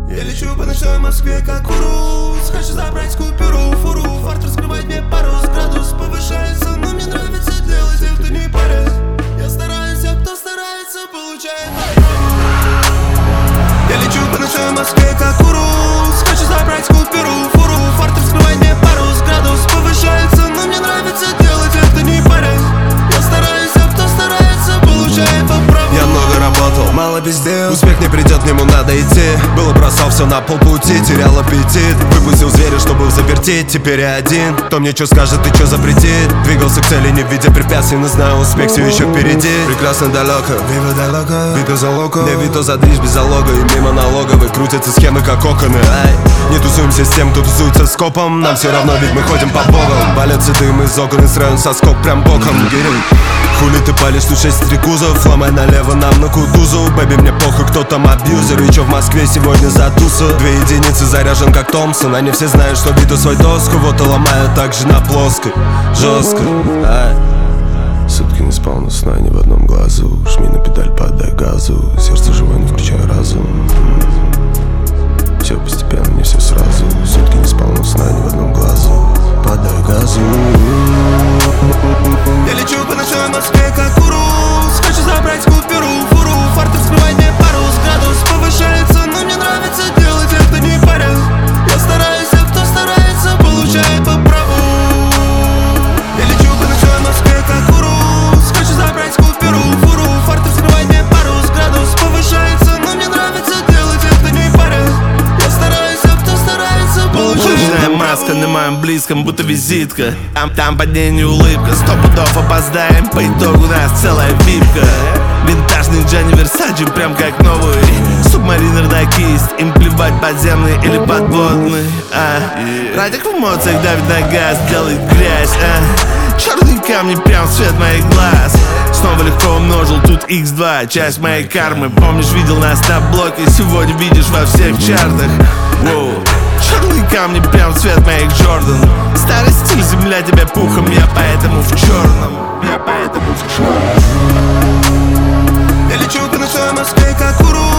Я лечу по ночной Москве, как урус. Хочу забрать купюру, фуру. Фарт раскрывает мне парус. Градус повышается, но мне нравится делать тех, кто не парясь. Я стараюсь, а кто старается, получает. Я лечу по ночной Москве, как урус. Хочу забрать купюру, фуру. Фарт раскрывает мне парус. Градус повышается, но мне нравится делать тех, кто не парясь. Я стараюсь, а кто старается, получает по праву. Я много работал, мало пиздел. Успех не придет, к нему надо идти. Было бросал все на полпути, терял аппетит. Выпустил зверя, что был заперти. Теперь я один, кто мне что скажет и что запретит. Двигался к цели, не видя препятствий, но знаю, успех все еще впереди. Прекрасно далеко, вива далеко, вито за локо. Не вито за движ без залога. И мимо налоговой крутятся схемы как оконы. Ай, не тусуемся с тем, кто тусуется с копом. Нам все равно, ведь мы ходим по богам. Палятся дым из окон и сразу соскок прям боком. Хули ты палишь, тут 6 стрекузов. Ломай налево нам на кутузу. Бэби, мне похуй, кто там абьюзер. И чё в Москве сегодня за туса? 2 единицы заряжен как Томпсон. Они все знают, что биту свой доску. Вот и ломаю так же на плоской. Жестко, сутки не спал, но сна ни в одном глазу. Жми на педаль, подай газу. Сердце живое, не включай разум. Все постепенно, не все сразу. Сутки не спал, но сна ни в одном глазу. Подай газу. Я лечу по ночной Москве, как урус. Хочу забрать купюру, фуру. Фарт раскрывает мне парус. Градус повышается, но мне нравится делать тех, кто не парясь. Я стараюсь, а кто старается, получает по праву. Я лечу по ночной Москве, как урус. Хочу забрать купюру, фуру. Фарт раскрывает мне парус. Градус повышается, но мне нравится делать тех, кто не парясь. Я стараюсь, а кто старается, получает по праву. Маска на моем близком, будто визитка. Там под ней не улыбка, 100 пудов опоздаем. По итогу нас целая випка. Винтажный Джанни Версачи, прям как новый Субмаринер на кисть. Им плевать, подземный или подводный. Радик в эмоциях давит на газ, делает грязь. Черные камни прям в цвет моих глаз. Снова легко умножил, тут x2, часть моей кармы. Помнишь, видел нас на блоке, сегодня видишь во всех чартах. Воу. Черные камни прям в цвет моих Джордан. Старый стиль, земля тебя пухом, я поэтому в черном. Я лечу по ночной Москве, как урус.